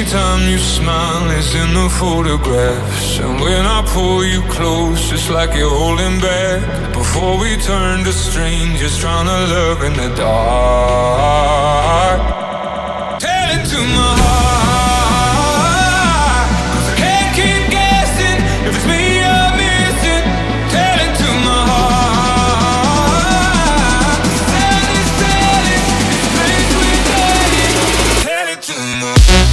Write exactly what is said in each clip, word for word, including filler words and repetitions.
time you smile is in the photographs. And when I pull you close, it's like you're holding back. Before we turn to strangers, trying to love in the dark. Tell it to my heart, 'cause I can't keep guessing if it's me you're missing. Tell it to my heart. Tell it, tell it, it's place we're dating. Tell it to my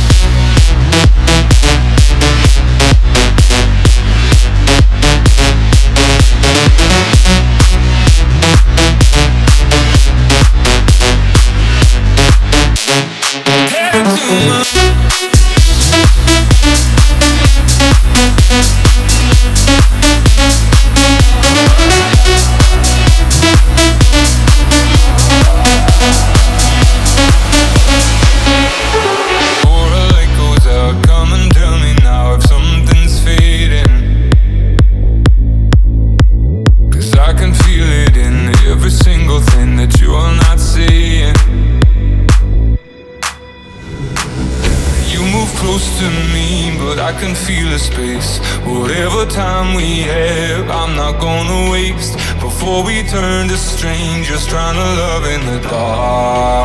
I can feel a space. Whatever time we have, I'm not gonna waste. Before we turn to strangers, trying to love in the dark.